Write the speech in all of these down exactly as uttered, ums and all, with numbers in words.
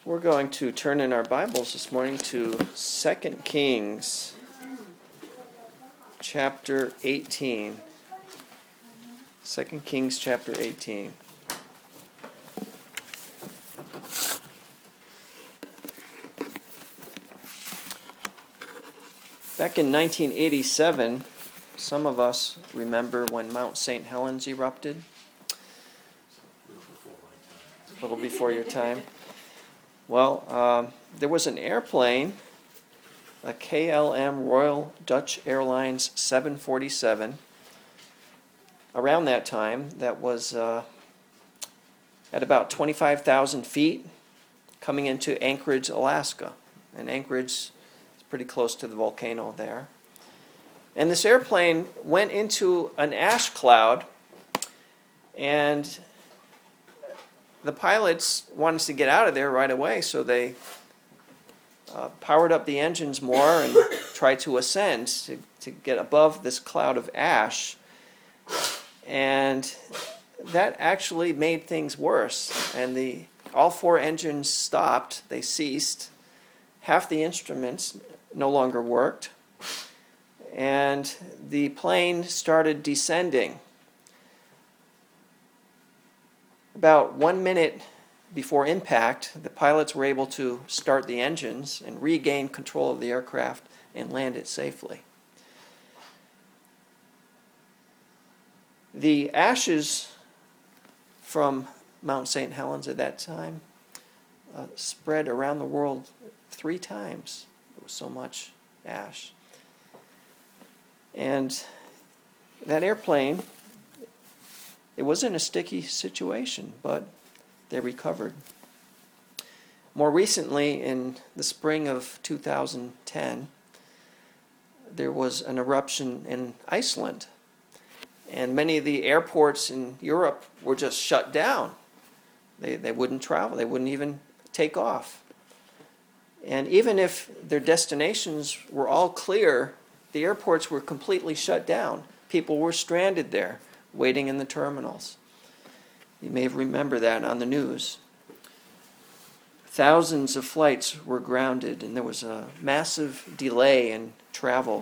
We're going to turn in our Bibles this morning to Second Kings chapter eighteen. Second Kings chapter eighteen. Back in nineteen eighty-seven, some of us remember when Mount Saint Helens erupted. A little before your time. Well, um, there was an airplane, a K L M Royal Dutch Airlines seven forty-seven, around that time, that was uh, at about twenty-five thousand feet, coming into Anchorage, Alaska. And Anchorage is pretty close to the volcano there. And this airplane went into an ash cloud, and the pilots wanted to get out of there right away, so they uh, powered up the engines more and tried to ascend to, to get above this cloud of ash. And that actually made things worse. And the all four engines stopped. They ceased. Half the instruments no longer worked. And the plane started descending. About one minute before impact, the pilots were able to start the engines and regain control of the aircraft and land it safely. The ashes from Mount Saint Helens at that time uh, spread around the world three times. There was so much ash. And that airplane, it was in a sticky situation, but they recovered. More recently, in the spring of two thousand ten, there was an eruption in Iceland. And many of the airports in Europe were just shut down. They, they wouldn't travel. They wouldn't even take off. And even if their destinations were all clear, the airports were completely shut down. People were stranded there, waiting in the terminals. You may remember that on the news. Thousands of flights were grounded, and there was a massive delay in travel.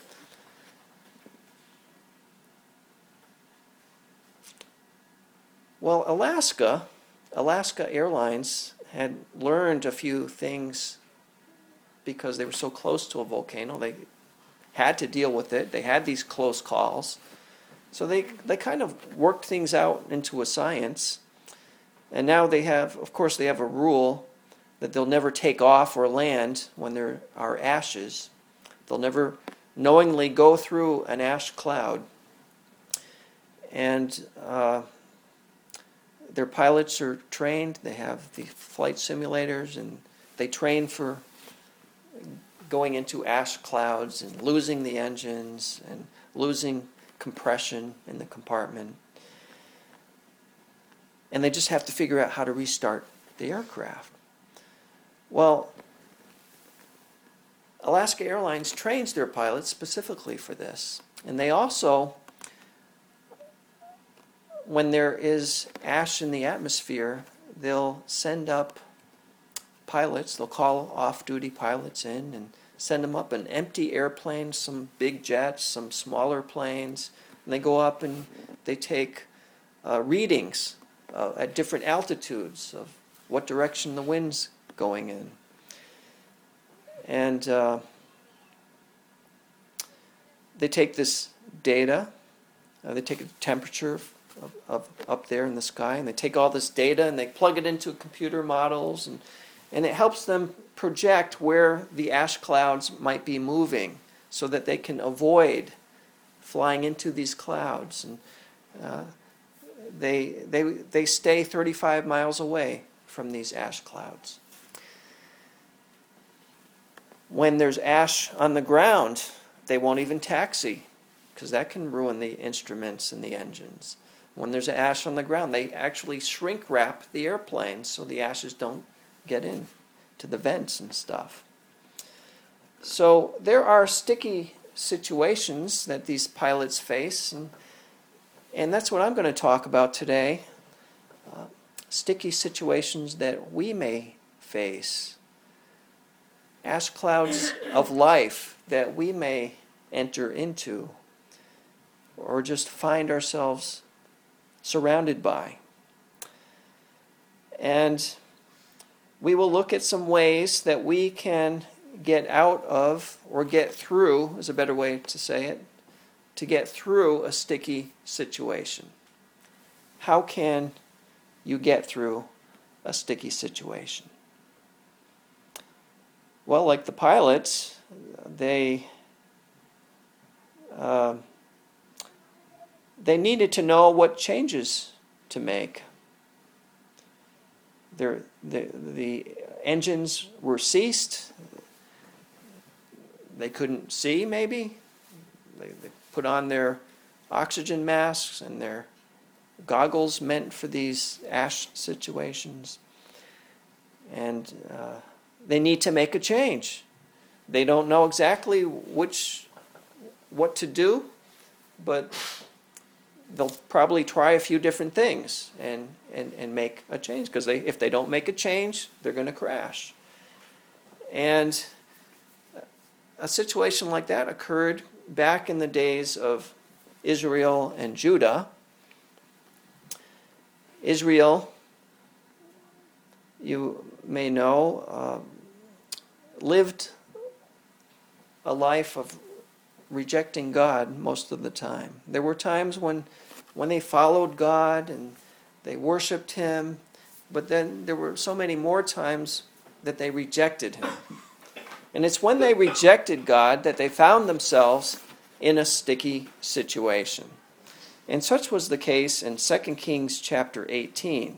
Well, Alaska, Alaska Airlines had learned a few things because they were so close to a volcano. They had to deal with it. They had these close calls. So they, they kind of worked things out into a science. And now they have, of course, they have a rule that they'll never take off or land when there are ashes. They'll never knowingly go through an ash cloud. And uh, their pilots are trained. They have the flight simulators, and they train for going into ash clouds and losing the engines and losing compression in the compartment. And they just have to figure out how to restart the aircraft. Well, Alaska Airlines trains their pilots specifically for this. And they also, when there is ash in the atmosphere, they'll send up pilots. They'll call off-duty pilots in and send them up in empty airplanes, some big jets, some smaller planes, and they go up and they take uh, readings uh, at different altitudes of what direction the wind's going in. And uh, they take this data, uh, they take a temperature of, of up there in the sky, and they take all this data and they plug it into computer models, and and it helps them project where the ash clouds might be moving so that they can avoid flying into these clouds. And uh, they, they, they stay thirty-five miles away from these ash clouds. When there's ash on the ground, they won't even taxi, because that can ruin the instruments and the engines. When there's ash on the ground, they actually shrink wrap the airplane so the ashes don't get in to the vents and stuff. So there are sticky situations that these pilots face, and, and that's what I'm going to talk about today. Uh, sticky situations that we may face. Ash clouds of life that we may enter into or just find ourselves surrounded by. And we will look at some ways that we can get out of, or get through, is a better way to say it, to get through a sticky situation. How can you get through a sticky situation? Well, like the pilots, they uh, they needed to know what changes to make. Their, the, the engines were ceased. They couldn't see, maybe. They, they put on their oxygen masks and their goggles meant for these ash situations. And uh, they need to make a change. They don't know exactly which, what to do, but they'll probably try a few different things and, and, and make a change, because they, if they don't make a change, they're going to crash. And a situation like that occurred back in the days of Israel and Judah. Israel, you may know, uh, lived a life of rejecting God most of the time. There were times when, when they followed God and they worshiped Him, but then there were so many more times that they rejected Him. And it's when they rejected God that they found themselves in a sticky situation. And such was the case in Second Kings chapter eighteen.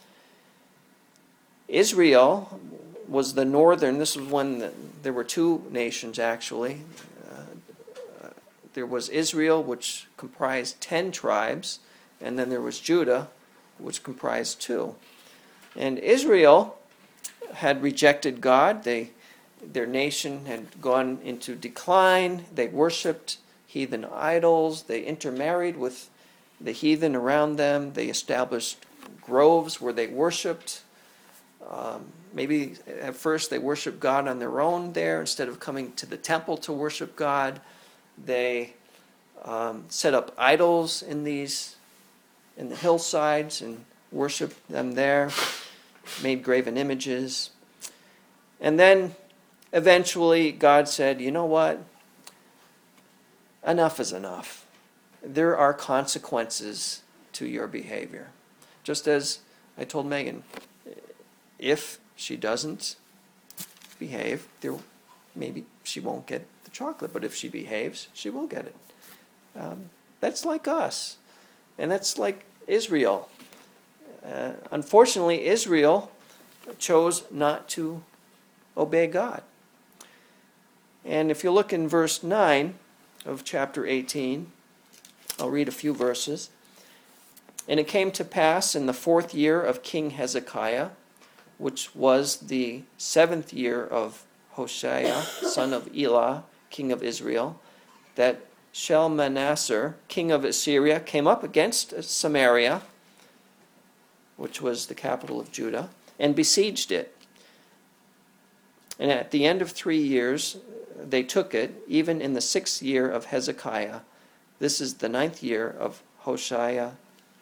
Israel was the northern, this was when the, there were two nations actually. Uh, there was Israel, which comprised ten tribes, and then there was Judah, which comprised two. And Israel had rejected God. They, their nation had gone into decline. They worshipped heathen idols. They intermarried with the heathen around them. They established groves where they worshipped. Um, maybe at first they worshiped God on their own there. Instead of coming to the temple to worship God, they um, set up idols in these, in the hillsides and worshiped them there, made graven images. And then eventually God said, you know what? Enough is enough. There are consequences to your behavior. Just as I told Megan, if she doesn't behave, there maybe she won't get the chocolate, but if she behaves, she will get it. Um, that's like us, and that's like Israel. Uh, unfortunately, Israel chose not to obey God. And if you look in verse nine of chapter eighteen, I'll read a few verses. And it came to pass in the fourth year of King Hezekiah, which was the seventh year of Hoshea, son of Elah, king of Israel, that Shalmaneser, king of Assyria, came up against Samaria, which was the capital of Judah, and besieged it. And at the end of three years, they took it, even in the sixth year of Hezekiah. This is the ninth year of Hoshea,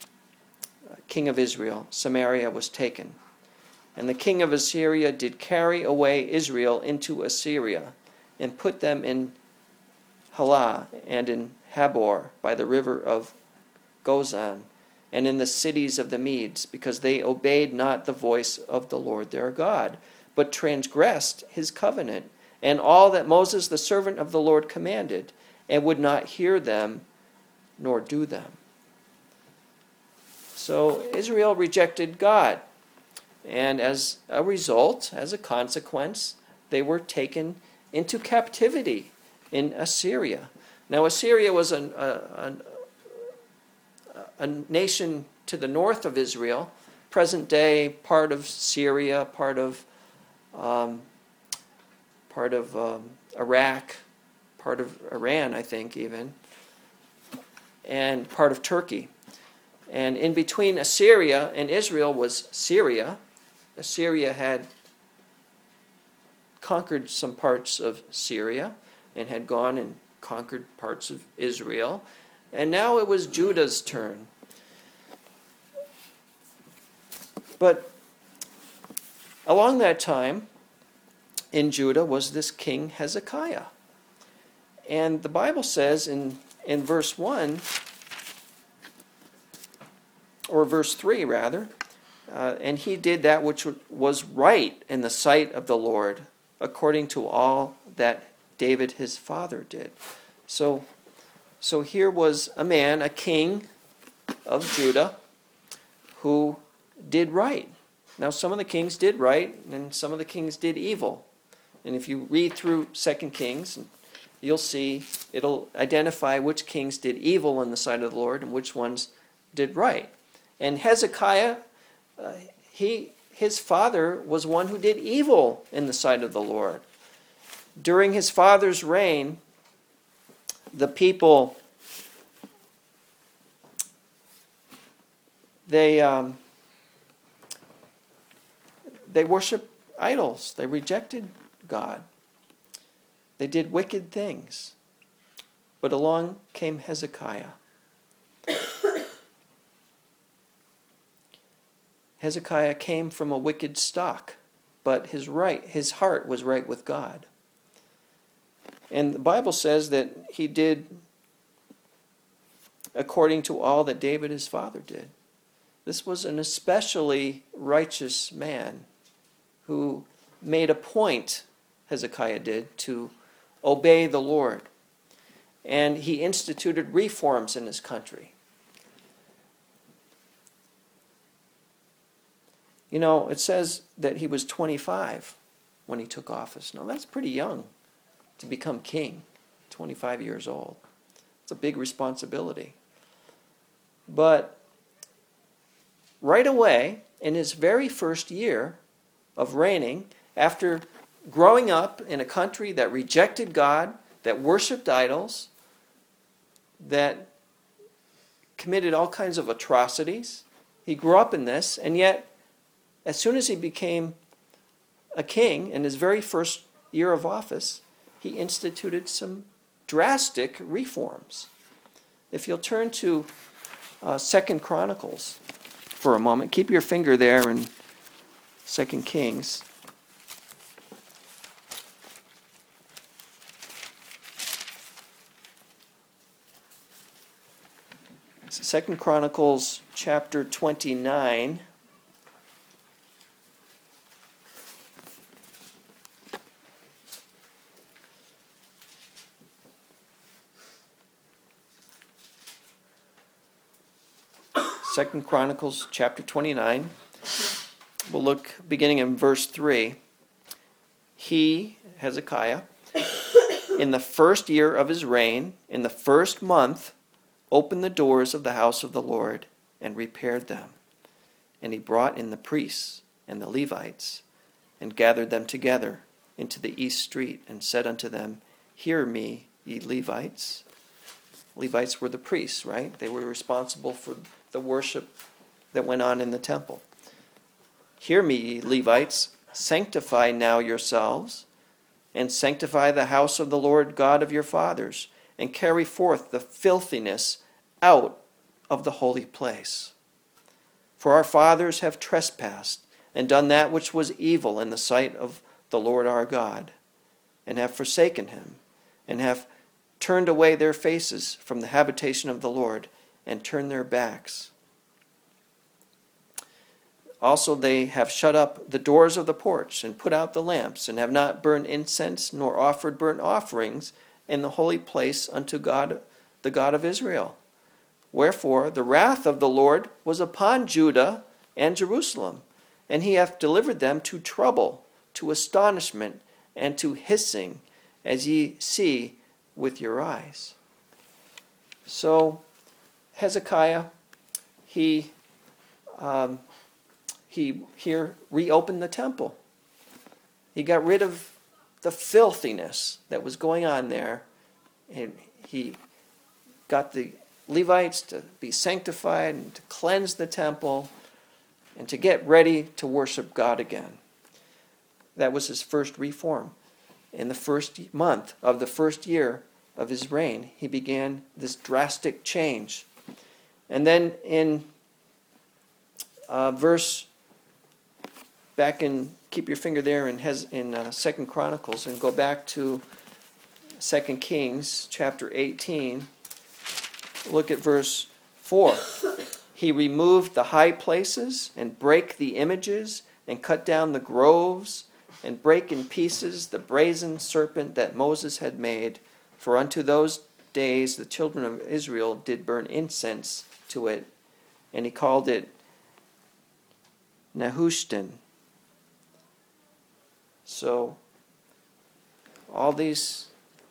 king of Israel. Samaria was taken. And the king of Assyria did carry away Israel into Assyria, and put them in Halah and in Habor by the river of Gozan, and in the cities of the Medes, because they obeyed not the voice of the Lord their God, but transgressed his covenant, and all that Moses the servant of the Lord commanded, and would not hear them nor do them. So Israel rejected God, and as a result, as a consequence, they were taken into captivity in Assyria. Now Assyria was an, a, a, a nation to the north of Israel, present day part of Syria, part of um, part of um, Iraq, part of Iran, I think even, and part of Turkey. And in between Assyria and Israel was Syria. Assyria had conquered some parts of Syria and had gone and conquered parts of Israel. And now it was Judah's turn. But along that time, in Judah was this king Hezekiah. And the Bible says in, in verse one, or verse three rather, uh, and he did that which was right in the sight of the Lord, according to all that David his father did. So, so here was a man, a king of Judah, who did right. Now some of the kings did right, and some of the kings did evil. And if you read through Second Kings, you'll see it'll identify which kings did evil in the sight of the Lord and which ones did right. And Hezekiah, uh, he his father was one who did evil in the sight of the Lord. During his father's reign, the people, they um, they worshiped idols. They rejected God. They did wicked things. But along came Hezekiah. Hezekiah came from a wicked stock, but his right, his heart was right with God. And the Bible says that he did according to all that David his father did. This was an especially righteous man who made a point, Hezekiah did, to obey the Lord. And he instituted reforms in his country. You know, it says that he was twenty-five when he took office. Now, that's pretty young to become king, twenty-five years old. It's a big responsibility. But right away, in his very first year of reigning, after growing up in a country that rejected God, that worshipped idols, that committed all kinds of atrocities, he grew up in this, and yet as soon as he became a king in his very first year of office, he instituted some drastic reforms. If you'll turn to uh, Second Chronicles for a moment, keep your finger there in Second Kings. Second Chronicles chapter twenty-nine. Second Chronicles chapter twenty-nine. We'll look beginning in verse three. He, Hezekiah, in the first year of his reign, in the first month, opened the doors of the house of the Lord and repaired them. And he brought in the priests and the Levites and gathered them together into the east street and said unto them, Hear me, ye Levites. Levites were the priests, right? They were responsible for the worship that went on in the temple. Hear me, ye Levites, sanctify now yourselves, and sanctify the house of the Lord God of your fathers, and carry forth the filthiness out of the holy place. For our fathers have trespassed, and done that which was evil in the sight of the Lord our God, and have forsaken him, and have turned away their faces from the habitation of the Lord, and turned their backs. Also they have shut up the doors of the porch, and put out the lamps, and have not burned incense, nor offered burnt offerings in the holy place unto God, the God of Israel. Wherefore the wrath of the Lord was upon Judah and Jerusalem, and he hath delivered them to trouble, to astonishment, and to hissing, as ye see with your eyes. So Hezekiah, he um, he here reopened the temple. He got rid of the filthiness that was going on there, and he got the Levites to be sanctified and to cleanse the temple and to get ready to worship God again. That was his first reform. In the first month of the first year of his reign, he began this drastic change. And then in uh, verse, back in, keep your finger there in, Hez, in uh, Second Chronicles, and go back to Second Kings chapter eighteen. Look at verse four. He removed the high places and brake the images and cut down the groves and brake in pieces the brazen serpent that Moses had made. For unto those days the children of Israel did burn incense to it. And he called it Nehushtan. So all these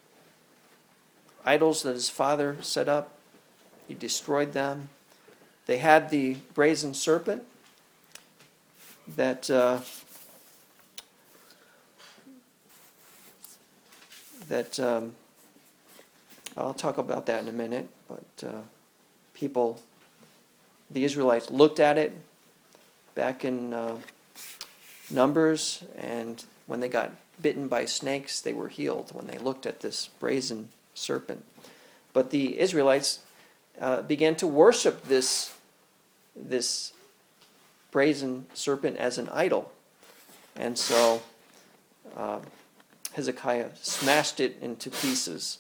idols that his father set up, he destroyed them. They had the brazen serpent that uh, that um, I'll talk about that in a minute. But uh, people, the Israelites, looked at it back in uh, Numbers, and when they got bitten by snakes, they were healed when they looked at this brazen serpent. But the Israelites uh, began to worship this this brazen serpent as an idol. And so uh, Hezekiah smashed it into pieces.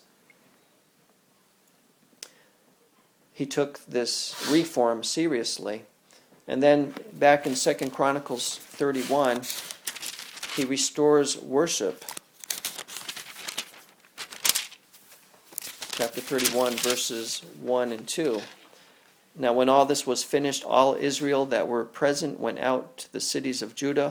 He took this reform seriously. And then back in Second Chronicles thirty-one, he restores worship. Chapter thirty-one, verses one and two. Now when all this was finished, all Israel that were present went out to the cities of Judah.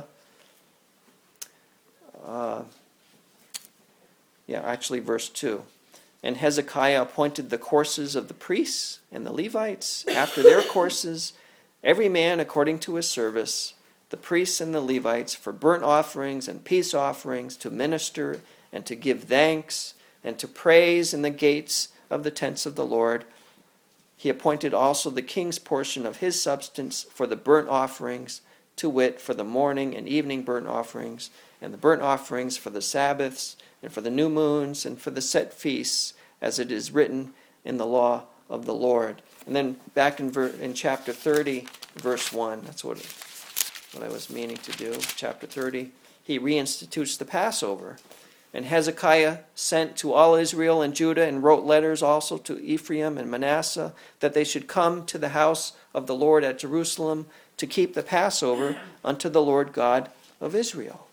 Uh, yeah, actually verse two. And Hezekiah appointed the courses of the priests and the Levites after their courses, every man according to his service, the priests and the Levites, for burnt offerings and peace offerings, to minister and to give thanks and to praise in the gates of the tents of the Lord. He appointed also the king's portion of his substance for the burnt offerings, to wit, for the morning and evening burnt offerings, and the burnt offerings for the Sabbaths, and for the new moons, and for the set feasts, as it is written in the law of the Lord. And then back in, ver- in chapter thirty, verse one, that's what, what I was meaning to do, chapter thirty, he reinstitutes the Passover. And Hezekiah sent to all Israel and Judah and wrote letters also to Ephraim and Manasseh that they should come to the house of the Lord at Jerusalem to keep the Passover unto the Lord God of Israel.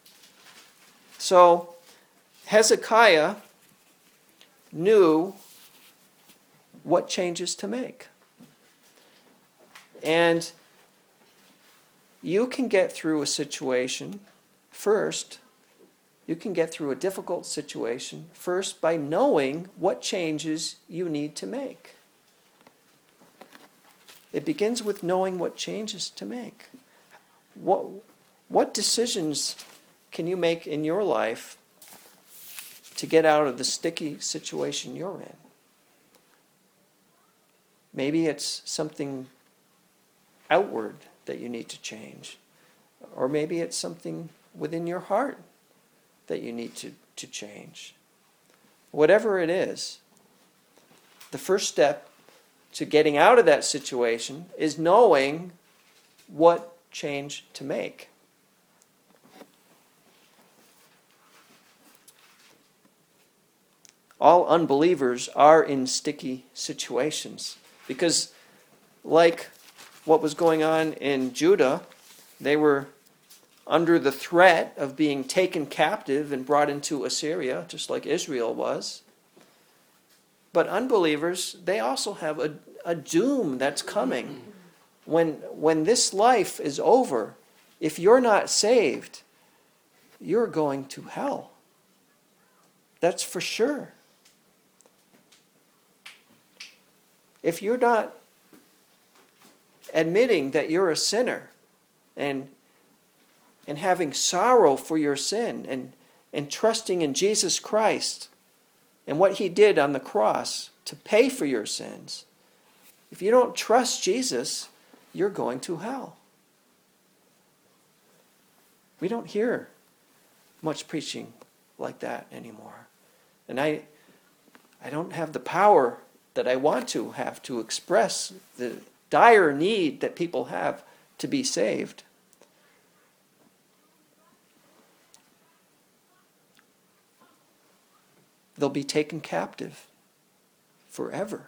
So Hezekiah knew what changes to make. And you can get through a situation first. You can get through a difficult situation first by knowing what changes you need to make. It begins with knowing what changes to make. What, what decisions can you make in your life to get out of the sticky situation you're in? Maybe it's something outward that you need to change. Or maybe it's something within your heart that you need to, to change. Whatever it is, the first step to getting out of that situation is knowing what change to make. All unbelievers are in sticky situations because, like what was going on in Judah, they were under the threat of being taken captive and brought into Assyria, just like Israel was. But unbelievers, they also have a, a doom that's coming. When, when this life is over, if you're not saved, you're going to hell. That's for sure. If you're not admitting that you're a sinner and and having sorrow for your sin and, and trusting in Jesus Christ and what he did on the cross to pay for your sins, if you don't trust Jesus, you're going to hell. We don't hear much preaching like that anymore. And I, I don't have the power that I want to have to express the dire need that people have to be saved. They'll be taken captive forever.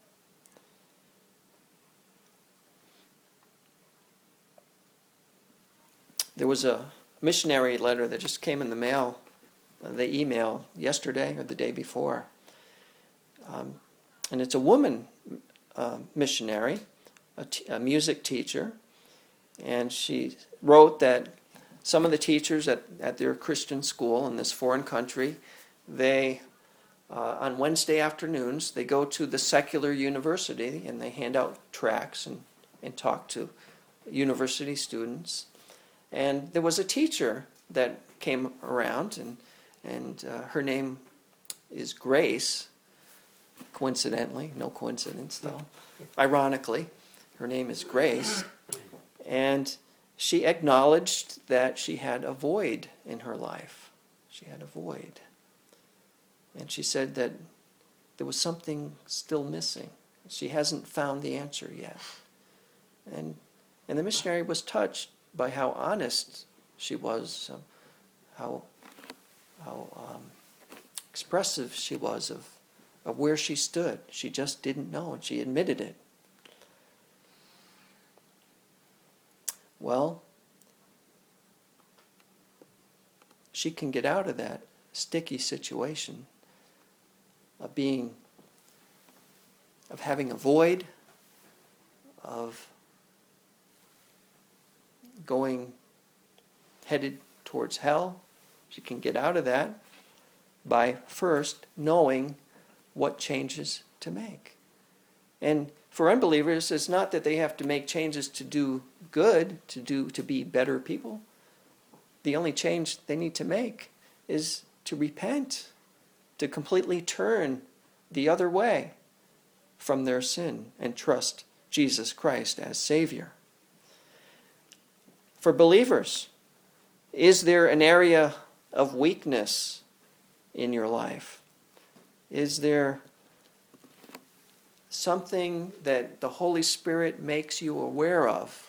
There was a missionary letter that just came in the mail, uh, the email, yesterday or the day before. Um, and it's a woman uh, missionary, a, t- a music teacher, and she wrote that some of the teachers at, at their Christian school in this foreign country, they, uh, on Wednesday afternoons, they go to the secular university and they hand out tracts and, and talk to university students. And there was a teacher that came around, and and uh, her name is Grace. Coincidentally, no coincidence though. Ironically, her name is Grace, and she acknowledged that she had a void in her life. She had a void, and she said that there was something still missing. She hasn't found the answer yet, and and the missionary was touched by how honest she was, um, how how um, expressive she was of, of where she stood. She just didn't know, and she admitted it. Well, she can get out of that sticky situation of being, of having a void, of going headed towards hell. She can get out of that by first knowing what changes to make. And for unbelievers, it's not that they have to make changes to do good, to do to be better people. The only change they need to make is to repent, to completely turn the other way from their sin and trust Jesus Christ as Savior. For believers, is there an area of weakness in your life? Is there something that the Holy Spirit makes you aware of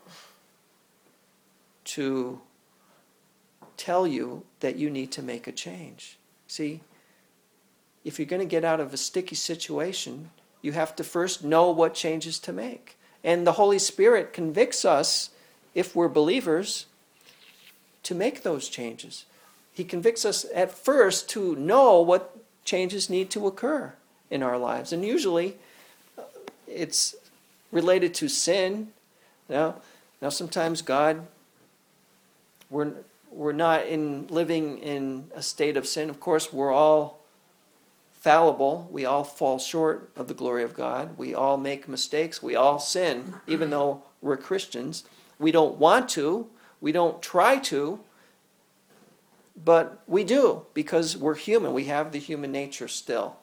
to tell you that you need to make a change? See, if you're going to get out of a sticky situation, you have to first know what changes to make. And the Holy Spirit convicts us, if we're believers, to make those changes. He convicts us at first to know what changes need to occur in our lives. And usually it's related to sin. Now, now sometimes God, we're, we're not in living in a state of sin. Of course, we're all fallible. We all fall short of the glory of God. We all make mistakes. We all sin, even though we're Christians. We don't want to. We don't try to. But we do, because we're human. We have the human nature still.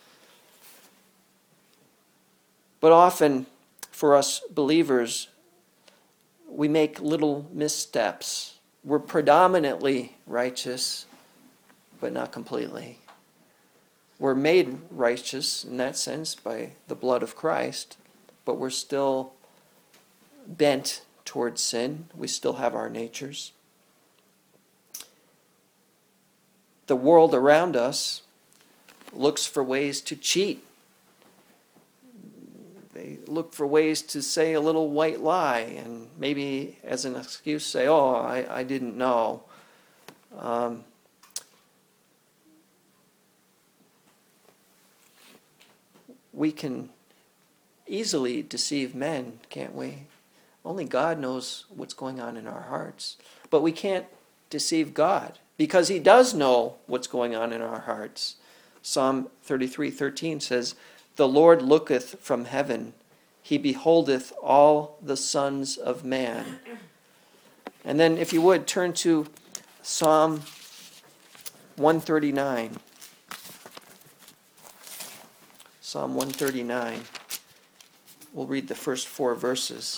But often, for us believers, we make little missteps. We're predominantly righteous, but not completely. We're made righteous in that sense by the blood of Christ, but we're still bent towards sin. We still have our natures. The world around us looks for ways to cheat. They look for ways to say a little white lie and maybe as an excuse say, oh, I, I didn't know. Um, we can easily deceive men, can't we? Only God knows what's going on in our hearts. But we can't deceive God, because he does know what's going on in our hearts. Psalm thirty-three thirteen says, "The Lord looketh from heaven, he beholdeth all the sons of man." And then if you would, turn to Psalm one thirty-nine. Psalm one thirty-nine. We'll read the first four verses.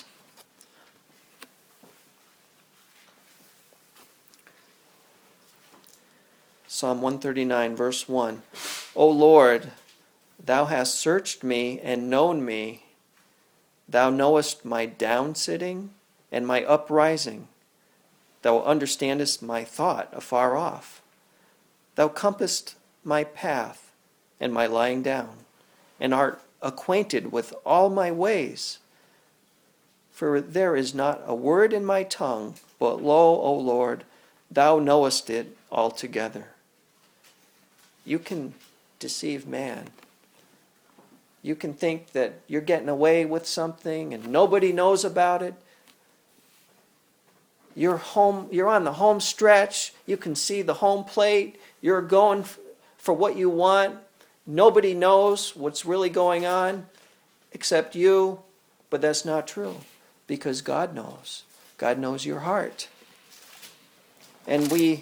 Psalm one thirty-nine, verse one. O Lord, thou hast searched me and known me. Thou knowest my downsitting and my uprising. Thou understandest my thought afar off. Thou compassest my path and my lying down, and art acquainted with all my ways. For there is not a word in my tongue, but lo, O Lord, thou knowest it altogether. You can deceive man. You can think that you're getting away with something and nobody knows about it. You're home, you're on the home stretch. You can see the home plate. You're going for what you want. Nobody knows what's really going on except you. But that's not true, because God knows. God knows your heart. And we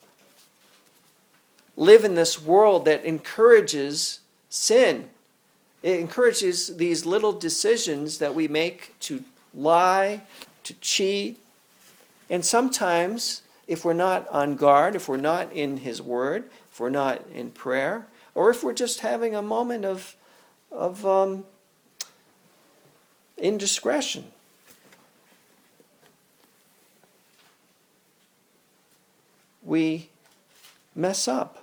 live in this world that encourages sin. It encourages these little decisions that we make to lie, to cheat. And sometimes, if we're not on guard, if we're not in His Word, if we're not in prayer, or if we're just having a moment of, of um, indiscretion, we mess up.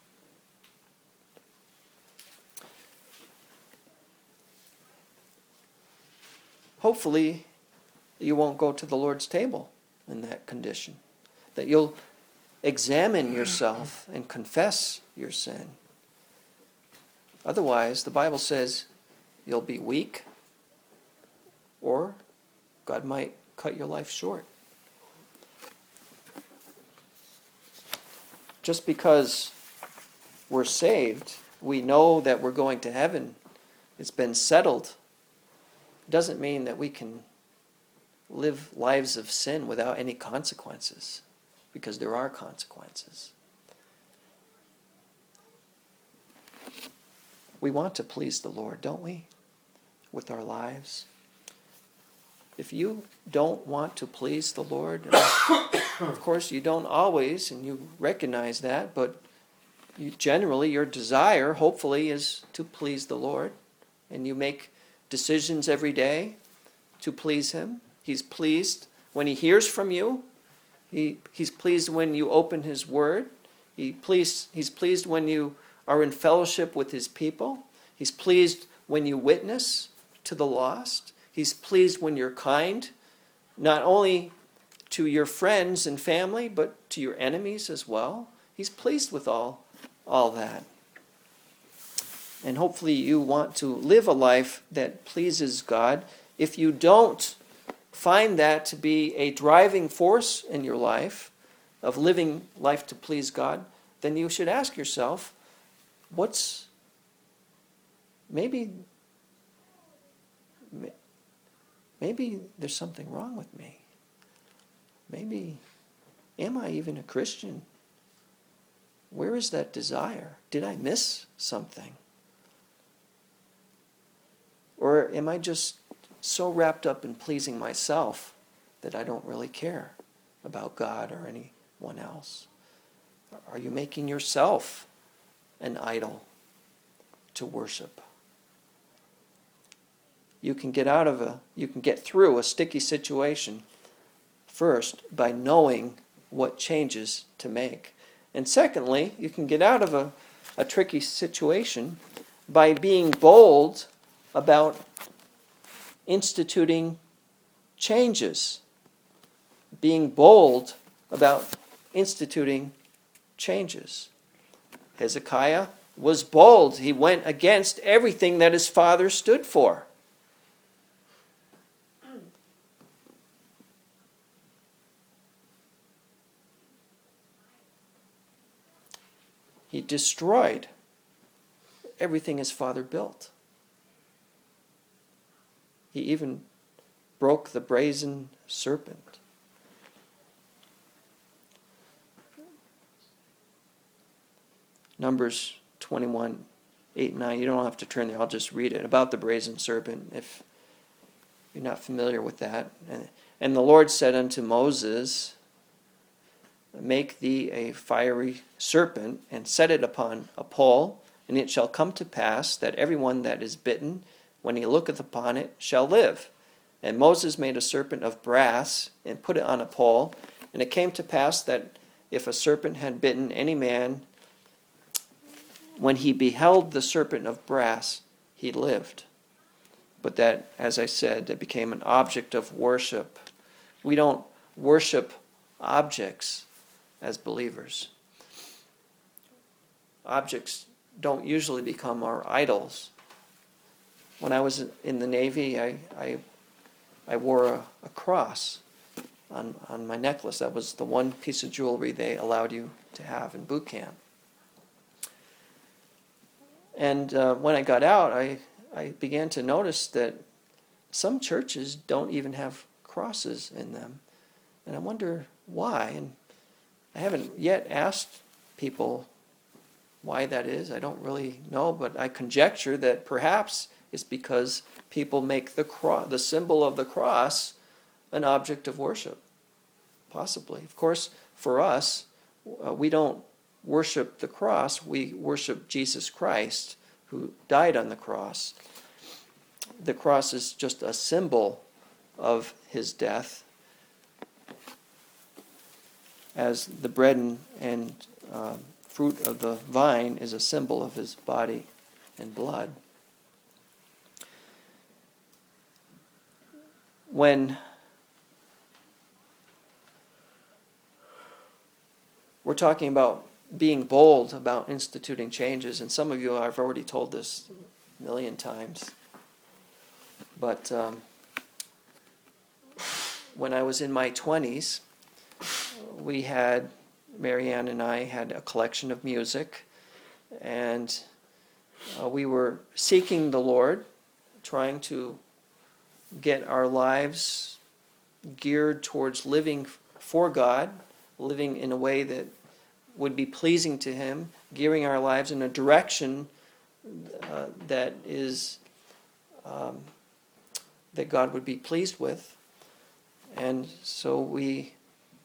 Hopefully, you won't go to the Lord's table in that condition. That you'll examine yourself and confess your sin. Otherwise, the Bible says you'll be weak, or God might cut your life short. Just because we're saved, we know that we're going to heaven, it's been settled, doesn't mean that we can live lives of sin without any consequences, because there are consequences. We want to please the Lord, don't we, with our lives? If you don't want to please the Lord, of course you don't always, and you recognize that, but you generally, your desire, hopefully, is to please the Lord, and you make decisions every day to please Him. He's pleased when He hears from you. He, he's pleased when you open His Word. He pleased, he's pleased when you are in fellowship with His people. He's pleased when you witness to the lost. He's pleased when you're kind, not only to your friends and family, but to your enemies as well. He's pleased with all, all that. And hopefully you want to live a life that pleases God. If you don't find that to be a driving force in your life, of living life to please God, then you should ask yourself, what's, maybe, maybe there's something wrong with me. Maybe, am I even a Christian? Where is that desire? Did I miss something? Or am I just so wrapped up in pleasing myself that I don't really care about God or anyone else? Are you making yourself an idol to worship? You can get out of a, you can get through a sticky situation first by knowing what changes to make. And secondly, you can get out of a, a tricky situation by being bold about instituting changes. Being bold about instituting changes. Hezekiah was bold. He went against everything that his father stood for. He destroyed everything his father built. He even broke the brazen serpent. Numbers twenty-one, eight and nine. You don't have to turn there. I'll just read it. About the brazen serpent, if you're not familiar with that. And, and the Lord said unto Moses, make thee a fiery serpent, and set it upon a pole, and it shall come to pass that every one that is bitten, when he looketh upon it, shall live. And Moses made a serpent of brass, and put it on a pole. And it came to pass that if a serpent had bitten any man, when he beheld the serpent of brass, he lived. But that, as I said, it became an object of worship. We don't worship objects as believers. Objects don't usually become our idols. When I was in the Navy, I I, I wore a, a cross on, on my necklace. That was the one piece of jewelry they allowed you to have in boot camp. And uh, when I got out, I, I began to notice that some churches don't even have crosses in them. And I wonder why. And I haven't yet asked people why that is. I don't really know, but I conjecture that perhaps it's because people make the cross, the symbol of the cross, an object of worship. Possibly. Of course, for us, uh, we don't worship the cross. We worship Jesus Christ, who died on the cross. The cross is just a symbol of his death, as the bread and, and uh, fruit of the vine is a symbol of his body and blood. When we're talking about being bold about instituting changes, and some of you I've already told this a million times, but um, when I was in my twenties, we had, Marianne and I had a collection of music, and uh, we were seeking the Lord, trying to get our lives geared towards living for God, living in a way that would be pleasing to him, gearing our lives in a direction uh, that is um, that God would be pleased with. And so we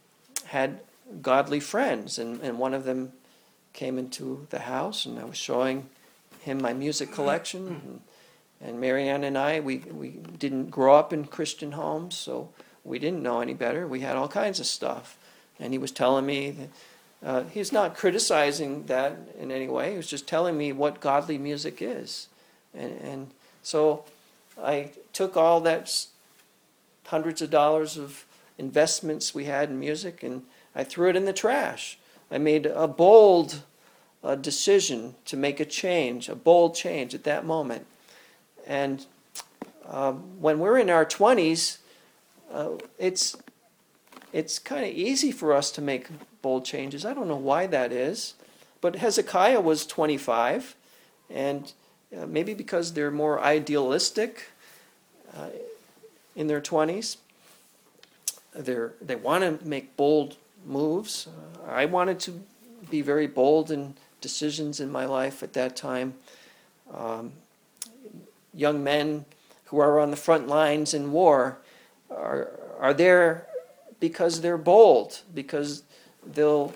had godly friends, and, and one of them came into the house, and I was showing him my music collection. And, and Marianne and I, we, we didn't grow up in Christian homes, so we didn't know any better. We had all kinds of stuff. And he was telling me that uh, he's not criticizing that in any way. He was just telling me what godly music is. And, and so I took all that hundreds of dollars of investments we had in music, and I threw it in the trash. I made a bold uh, decision to make a change, a bold change at that moment. And uh, when we're in our twenties, uh, it's it's kind of easy for us to make bold changes. I don't know why that is, but Hezekiah was twenty-five, and uh, maybe because they're more idealistic uh, in their twenties. They're, they want to make bold moves. Uh, I wanted to be very bold in decisions in my life at that time. Um, young men who are on the front lines in war are, are there because they're bold, because they'll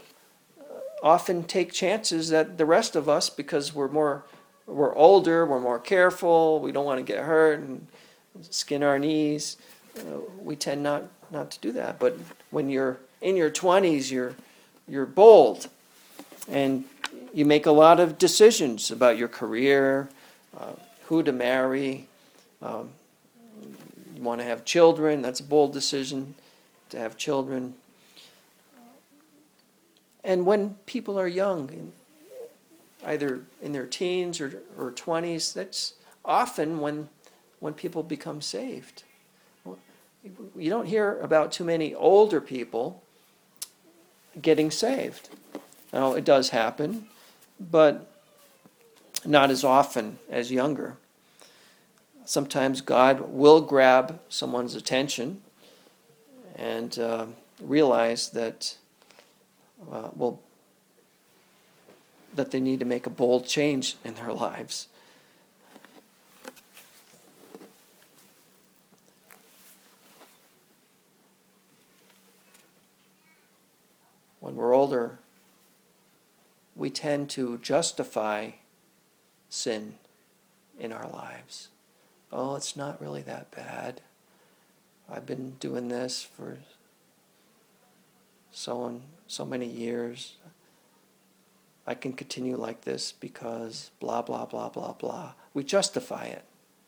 often take chances that the rest of us, because we're more, we're older, we're more careful, we don't want to get hurt and skin our knees. Uh, we tend not, not to do that. But when you're in your twenties, you're you're bold, and you make a lot of decisions about your career, uh, who to marry. Um, you want to have children. That's a bold decision to have children. And when people are young, either in their teens or, or twenties, that's often when when people become saved. You don't hear about too many older people getting saved. Now, it does happen, but not as often as younger. Sometimes God will grab someone's attention and uh, realize that, uh, well, that they need to make a bold change in their lives. When we're we're older, we tend to justify sin in our lives. Oh, it's not really that bad. I've been doing this for so and so many years. I can continue like this because blah, blah, blah, blah, blah. We justify it.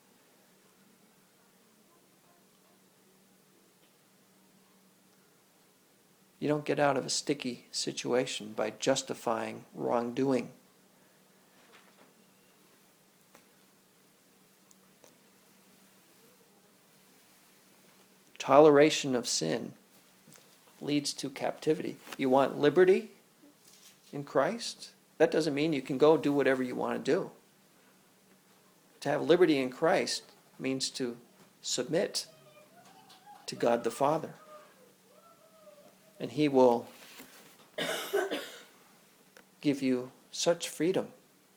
You don't get out of a sticky situation by justifying wrongdoing. Toleration of sin leads to captivity. You want liberty in Christ? That doesn't mean you can go do whatever you want to do. To have liberty in Christ means to submit to God the Father. And He will give you such freedom.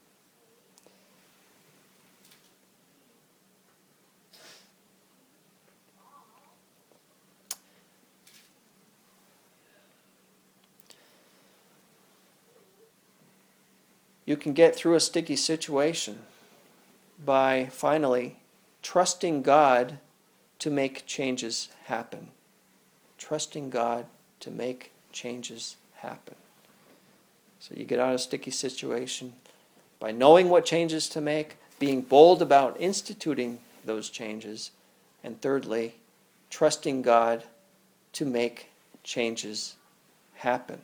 You can get through a sticky situation by finally trusting God to make changes happen. Trusting God to make changes happen. So you get out of a sticky situation by knowing what changes to make, being bold about instituting those changes, and thirdly, trusting God to make changes happen.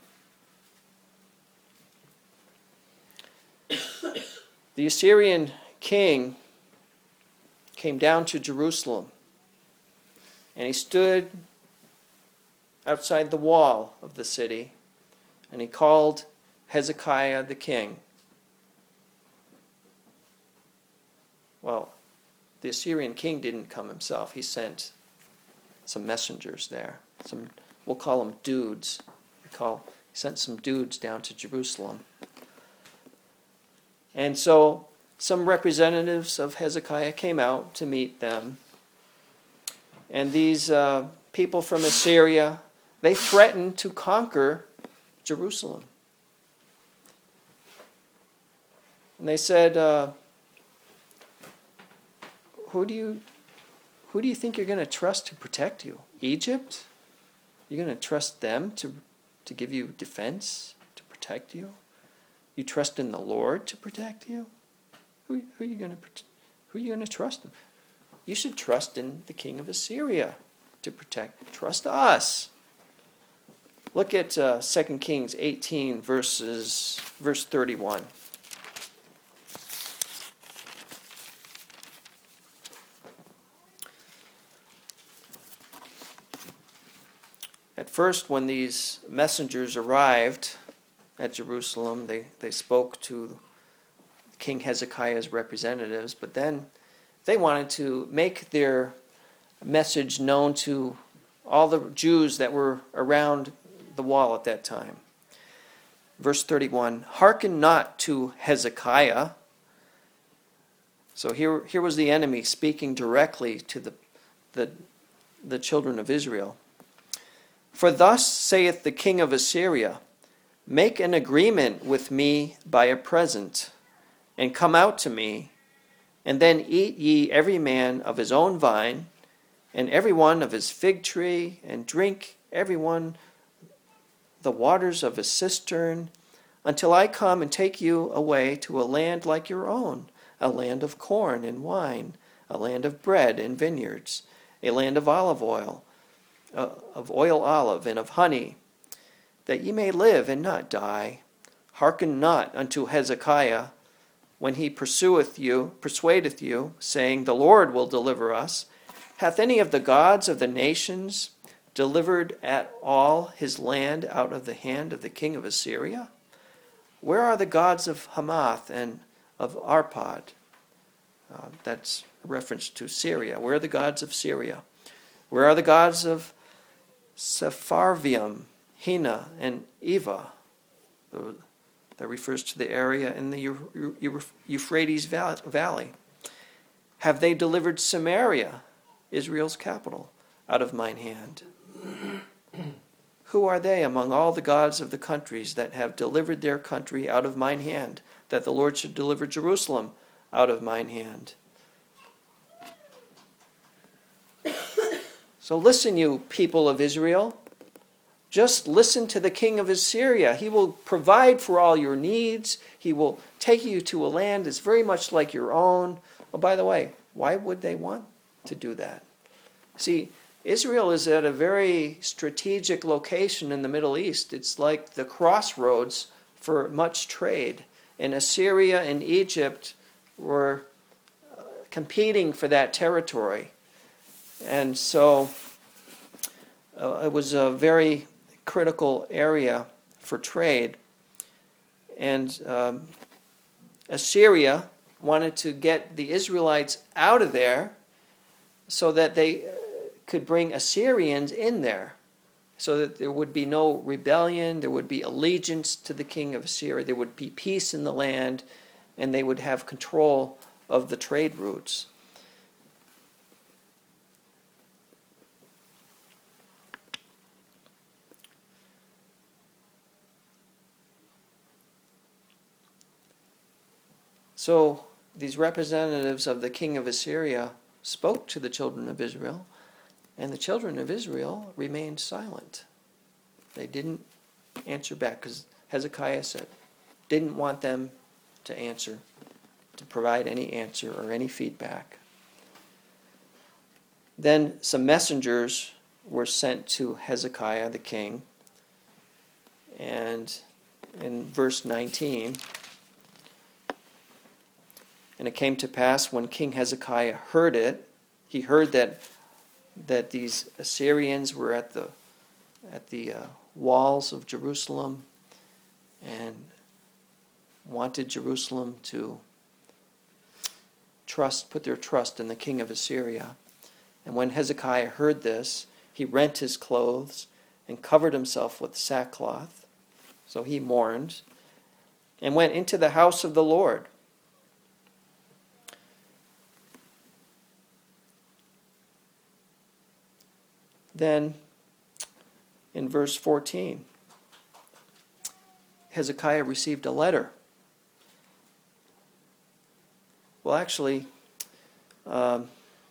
The Assyrian king came down to Jerusalem, and he stood outside the wall of the city, and he called Hezekiah the king. Well, the Assyrian king didn't come himself. He sent some messengers there. Some, we'll call them dudes. We call, he sent some dudes down to Jerusalem. And so some representatives of Hezekiah came out to meet them. And these uh, people from Assyria, they threatened to conquer Jerusalem. And they said, uh, who do you who do you think you're going to trust to protect you? Egypt? You're going to trust them to, to give you defense, to protect you? You trust in the Lord to protect you? Who, who are you going to who are you going to trust in? You should trust in the king of Assyria to protect. Trust us. Look at uh, Second Kings eighteen, verses verse thirty-one. At first, when these messengers arrived at Jerusalem, they, they spoke to King Hezekiah's representatives, but then they wanted to make their message known to all the Jews that were around the wall at that time. Verse thirty-one, hearken not to Hezekiah. So here, here was the enemy speaking directly to the, the, the children of Israel. For thus saith the king of Assyria, make an agreement with me by a present, and come out to me, and then eat ye every man of his own vine, and every one of his fig tree, and drink every one the waters of his cistern, until I come and take you away to a land like your own, a land of corn and wine, a land of bread and vineyards, a land of olive oil, uh, of oil olive, and of honey, that ye may live and not die. Hearken not unto Hezekiah when he pursueth you, persuadeth you, saying, the Lord will deliver us. Hath any of the gods of the nations delivered at all his land out of the hand of the king of Assyria? Where are the gods of Hamath and of Arpad? Uh, that's a reference to Syria. Where are the gods of Syria? Where are the gods of Sepharvaim, Hena, and Eva? That refers to the area in the Euphrates Valley. Have they delivered Samaria, Israel's capital, out of mine hand? who are they among all the gods of the countries that have delivered their country out of mine hand, that the Lord should deliver Jerusalem out of mine hand? So listen, you people of Israel. Just listen to the king of Assyria. He will provide for all your needs. He will take you to a land that's very much like your own. Oh, by the way, why would they want to do that? See, Israel is at a very strategic location in the Middle East. It's like the crossroads for much trade. And Assyria and Egypt were competing for that territory. And so uh, it was a very critical area for trade. And um, Assyria wanted to get the Israelites out of there so that they could bring Assyrians in there, so that there would be no rebellion, there would be allegiance to the king of Assyria, there would be peace in the land, and they would have control of the trade routes. So these representatives of the king of Assyria spoke to the children of Israel, and the children of Israel remained silent. They didn't answer back because Hezekiah said, didn't want them to answer, to provide any answer or any feedback. Then some messengers were sent to Hezekiah the king, and in verse nineteen, and it came to pass when King Hezekiah heard it, he heard that that these Assyrians were at the at the uh, walls of Jerusalem and wanted Jerusalem to trust, put their trust in the king of Assyria. And when Hezekiah heard this, he rent his clothes and covered himself with sackcloth. So he mourned and went into the house of the Lord. Then, in verse fourteen, Hezekiah received a letter. Well, actually, um,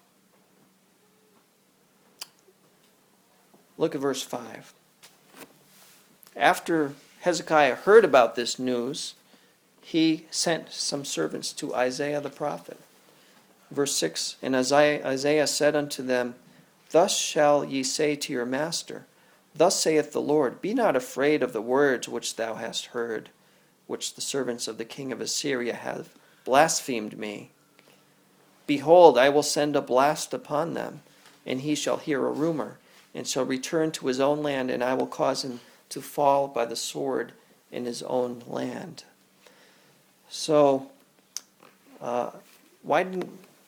look at verse five. After Hezekiah heard about this news, he sent some servants to Isaiah the prophet. Verse six, and Isaiah, Isaiah said unto them, Thus shall ye say to your master, Thus saith the Lord, Be not afraid of the words which thou hast heard, which the servants of the king of Assyria have blasphemed me. Behold, I will send a blast upon them, and he shall hear a rumor, and shall return to his own land, and I will cause him to fall by the sword in his own land. So, uh, why didn't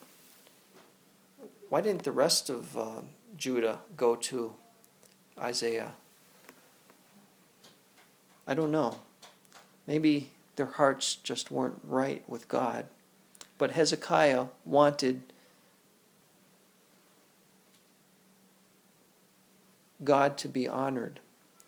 why didn't the rest of uh, Judah go to Isaiah? I don't know. Maybe their hearts just weren't right with God. But Hezekiah wanted God to be honored.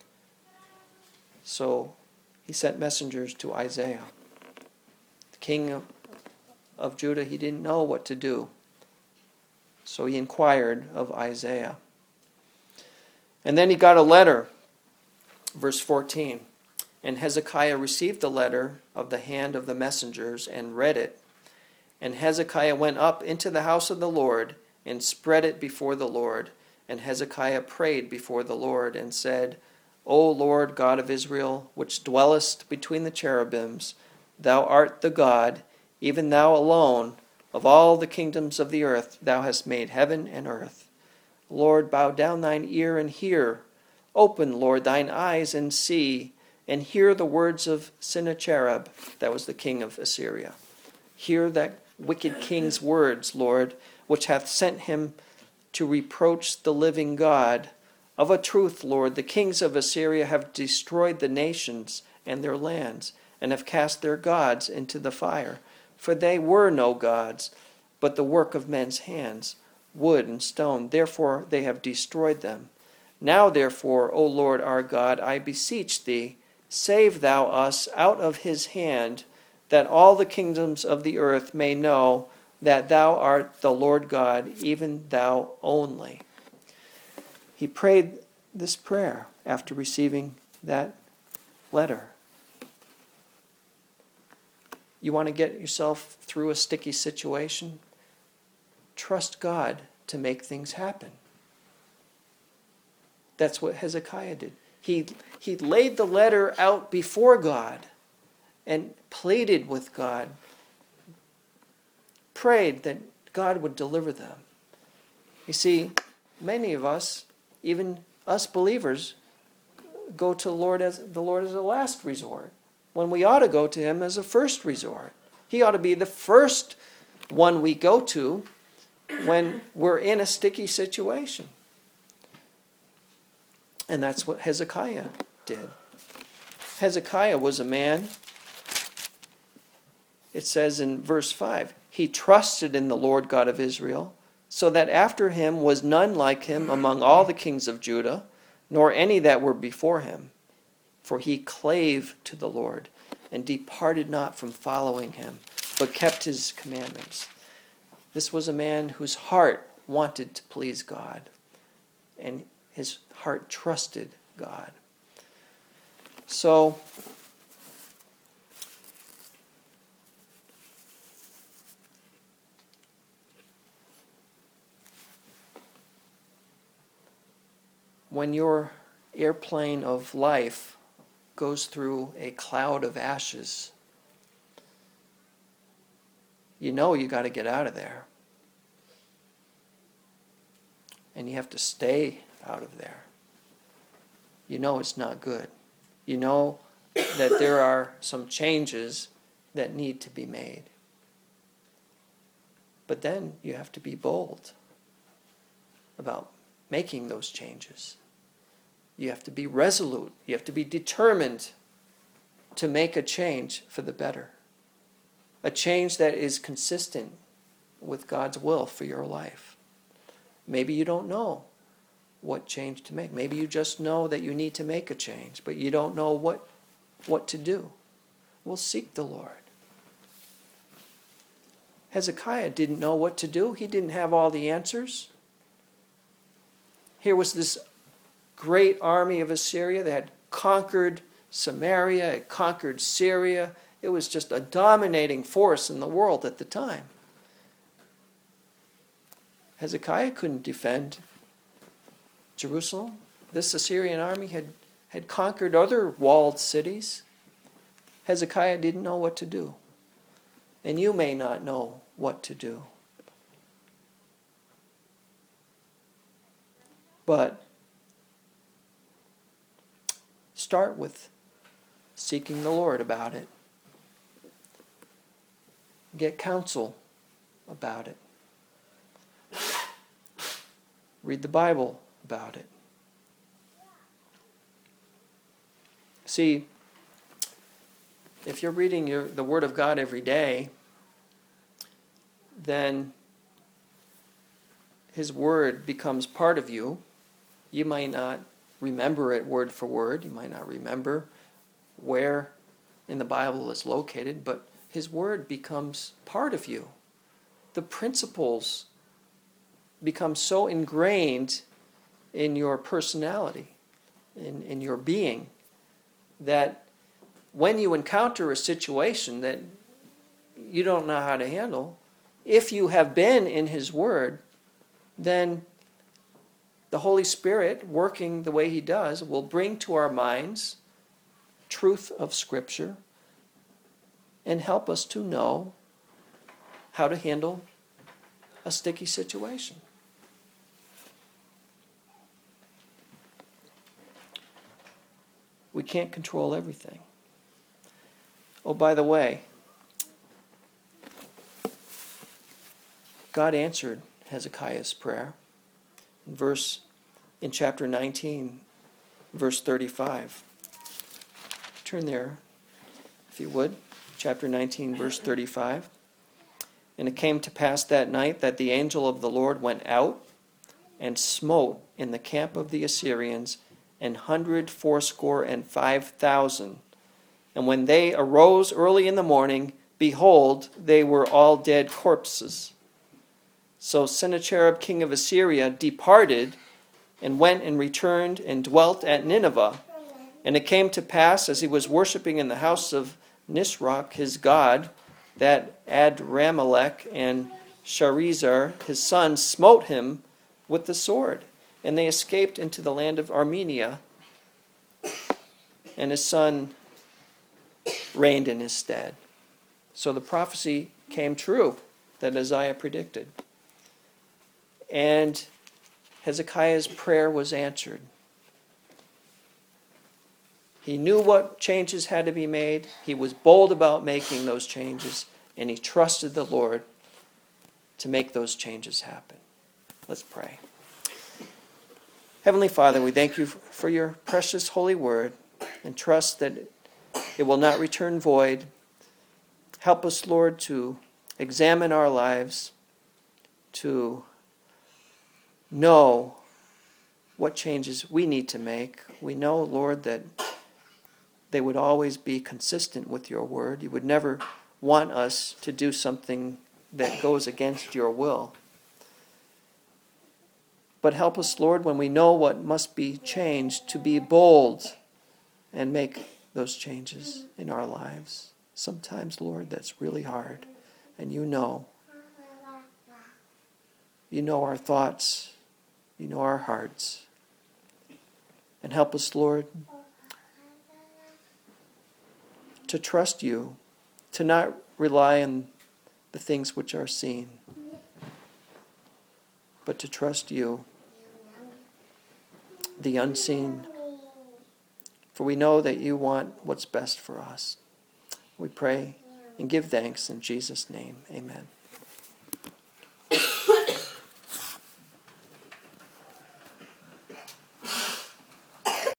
So he sent messengers to Isaiah. The king of, of Judah, he didn't know what to do. So he inquired of Isaiah. And then he got a letter, verse fourteen. And Hezekiah received the letter of the hand of the messengers and read it. And Hezekiah went up into the house of the Lord and spread it before the Lord. And Hezekiah prayed before the Lord and said, O Lord God of Israel, which dwellest between the cherubims, thou art the God, even thou alone, of all the kingdoms of the earth. Thou hast made heaven and earth. Lord, bow down thine ear and hear. Open, Lord, thine eyes and see, and hear the words of Sennacherib, that was the king of Assyria. Hear that wicked king's words, Lord, which hath sent him to reproach the living God. Of a truth, Lord, the kings of Assyria have destroyed the nations and their lands, and have cast their gods into the fire. For they were no gods, but the work of men's hands, wood and stone. Therefore they have destroyed them. Now therefore, O Lord our God, I beseech thee, save thou us out of his hand, that all the kingdoms of the earth may know that thou art the Lord God, even thou only. He prayed this prayer after receiving that letter. You want to get yourself through a sticky situation? Trust God to make things happen. That's what Hezekiah did. He, he laid the letter out before God and pleaded with God, prayed that God would deliver them. You see, many of us, even us believers, go to the Lord as the Lord as a last resort, when we ought to go to him as a first resort. He ought to be the first one we go to when we're in a sticky situation. And that's what Hezekiah did. Hezekiah was a man, it says in verse five, he trusted in the Lord God of Israel, so that after him was none like him among all the kings of Judah, nor any that were before him. For he clave to the Lord, and departed not from following him, but kept his commandments. This was a man whose heart wanted to please God, and his heart trusted God. So, when your airplane of life goes through a cloud of ashes, you know you got to get out of there. And you have to stay out of there. You know it's not good. You know that there are some changes that need to be made. But then you have to be bold about making those changes. You have to be resolute. You have to be determined to make a change for the better. A change that is consistent with God's will for your life. Maybe you don't know what change to make. Maybe you just know that you need to make a change, but you don't know what, what to do. Well, seek the Lord. Hezekiah didn't know what to do. He didn't have all the answers. Here was this great army of Assyria that had conquered Samaria, had conquered Syria. It was just a dominating force in the world at the time. Hezekiah couldn't defend Jerusalem. This Assyrian army had, had conquered other walled cities. Hezekiah didn't know what to do. And you may not know what to do. But start with seeking the Lord about it. Get counsel about it. Read the Bible about it. See, if you're reading your, the Word of God every day, then His Word becomes part of you. You might not remember it word for word. You might not remember where in the Bible it's located, but His Word becomes part of you. The principles become so ingrained in your personality, in, in your being, that when you encounter a situation that you don't know how to handle, if you have been in His Word, then the Holy Spirit, working the way He does, will bring to our minds truth of Scripture and help us to know how to handle a sticky situation. We can't control everything. Oh, by the way, God answered Hezekiah's prayer. In verse in chapter nineteen, verse thirty-five. Turn there, if you would. Chapter nineteen, verse thirty-five. And it came to pass that night that the angel of the Lord went out and smote in the camp of the Assyrians an hundred fourscore and five thousand. And when they arose early in the morning, behold, they were all dead corpses. So Sennacherib king of Assyria departed and went and returned and dwelt at Nineveh. And it came to pass, as he was worshipping in the house of Nisroch, his god, that Adramelech and Sharezer, his son, smote him with the sword. And they escaped into the land of Armenia, and his son reigned in his stead. So the prophecy came true that Isaiah predicted. And Hezekiah's prayer was answered. He knew what changes had to be made. He was bold about making those changes, and he trusted the Lord to make those changes happen. Let's pray. Heavenly Father, we thank you for your precious holy word and trust that it will not return void. Help us, Lord, to examine our lives, to know what changes we need to make. We know, Lord, that they would always be consistent with your word. You would never want us to do something that goes against your will. But help us, Lord, when we know what must be changed, to be bold and make those changes in our lives. Sometimes, Lord, that's really hard. And you know. You know our thoughts. You know our hearts. And help us, Lord, to trust you, to not rely on the things which are seen, but to trust you, the unseen. For we know that you want what's best for us. We pray and give thanks in Jesus' name. Amen.